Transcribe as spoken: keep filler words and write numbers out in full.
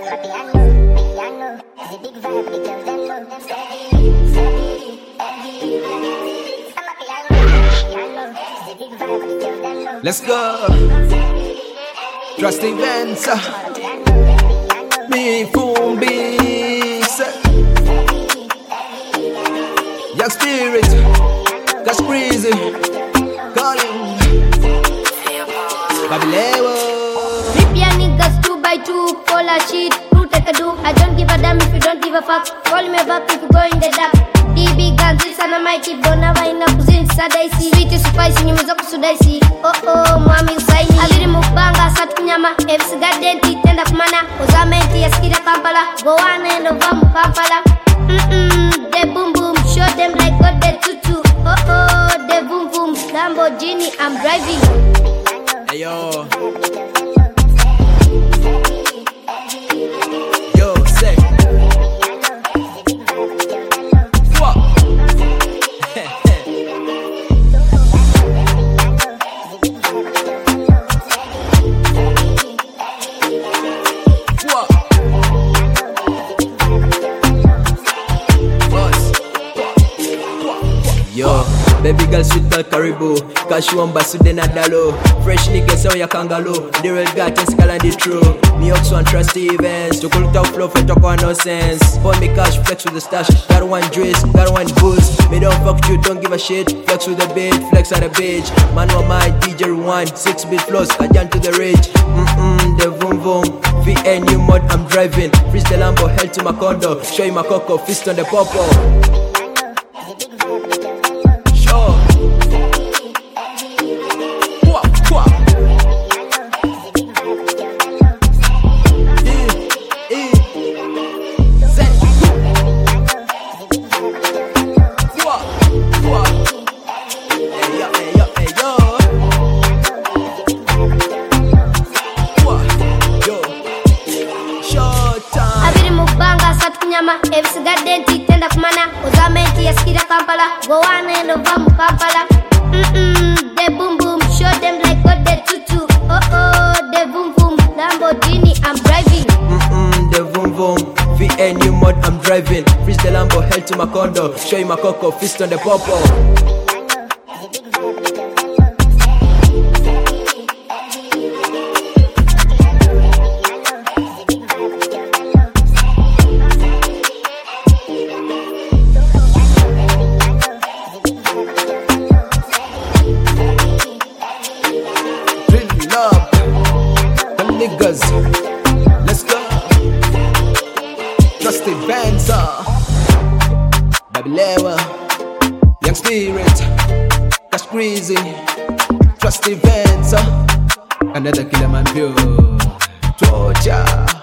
Let's go. Trust events. Me Fumbis. Young spirit. Cash crazy. Calling. Babilewo. Rip your niggas two by two. Call a shit. True take a do. I don't give a damn if you don't give a fuck. Call me back if you go in the dark. D B guns, this and I might keep on a wine up. Sadaisi, sweet is spicy, nyumiza kusudaisi. Oh oh, mwami usaini aliri mubanga, satu kunyama F C Gadenti, tenda kumana Ozamenti, yaskida Kampala Gowana and Ovamu Kampala. Mm-mm, they boom boom, show them like God they tutu. Oh oh, they boom boom, Lamborghini, I'm driving. Hey yo Yo, say Yo, baby girl sweet girl Caribou. Kashuamba Sudena Dalo. Fresh niggas how ya kangalo. The real guy can scale and the true. Me Ox one trusty events. To cool talk flow for talk one nonsense. For me cash flex with the stash. Got one dress, got one boost. Me don't fuck you, don't give a shit. Flex with the beat, flex on the beach. Man on my D J rewind. Six bit flows, I jump to the ridge. Mm-mm, the vroom vroom. V N U mod, I'm driving. Freeze the Lambo, hell to my condo. Show you my coco, fist on the popo. F C Gadenti, tenda kumana Ozamenti, yaskida Kampala Gowana and Ovamu Kampala. Mm-mm, they boom boom, show them like God they tutu. Oh oh, they boom boom, Lamborghini, I'm driving. Mm-mm, the vroom vroom. V N U mod, I'm driving. Freeze the Lambo, hell to my condo. Show you my coco, fist on the popo. Niggas, let's go. Trust the bands, Babilewo, Young Spirit, Cash Crazy. Trust the bands, another killer man pure. Torture.